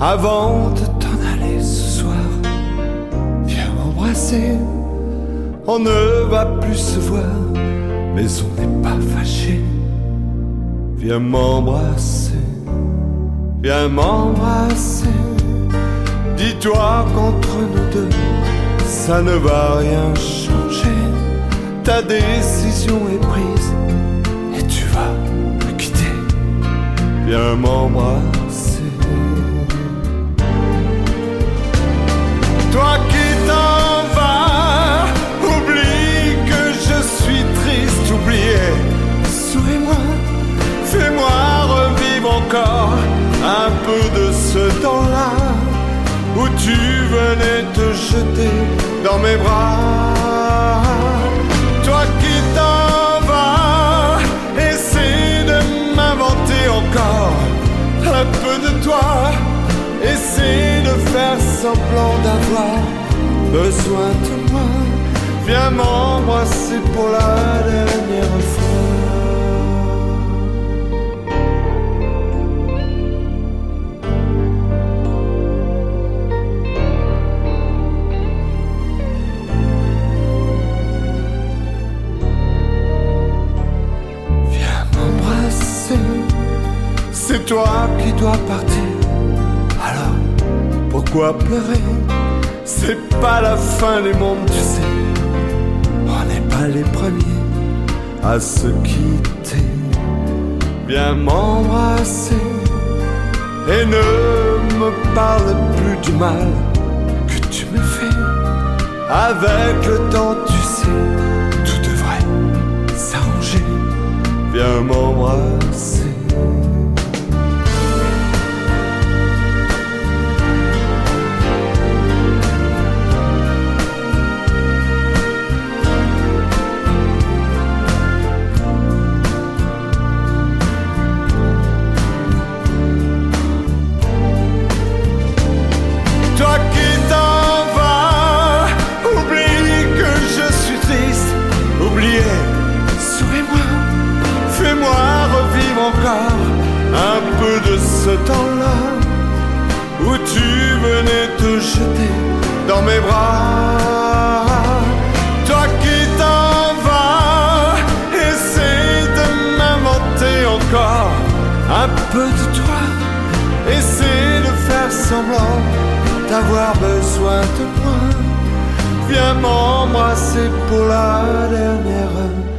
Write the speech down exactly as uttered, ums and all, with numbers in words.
avant de t'en aller ce soir. Viens m'embrasser, on ne va plus se voir, mais on n'est pas fâchés. Viens m'embrasser, viens m'embrasser. Dis-toi qu'entre nous deux, ça ne va rien changer. Ta décision est prise et tu vas me quitter. Viens m'embrasser. Toi qui t'en vas, oublie que je suis triste, oubliez. Souris-moi, fais-moi revivre encore un peu de ce temps-là où tu venais te jeter dans mes bras. Toi qui t'en vas, essaie de m'inventer encore un peu de toi. Essaie de faire semblant d'avoir besoin de moi. Viens m'embrasser pour la dernière fois. C'est toi qui dois partir, alors pourquoi pleurer? C'est pas la fin du monde, tu sais. On n'est pas les premiers à se quitter. Viens m'embrasser et ne me parle plus du mal que tu me fais. Avec le temps, tu sais, tout devrait s'arranger. Viens m'embrasser. Encore un peu de ce temps-là où tu venais te jeter dans mes bras. Toi qui t'en vas, essaie de m'inventer encore un peu de toi. Essaie de faire semblant d'avoir besoin de moi. Viens m'embrasser pour la dernière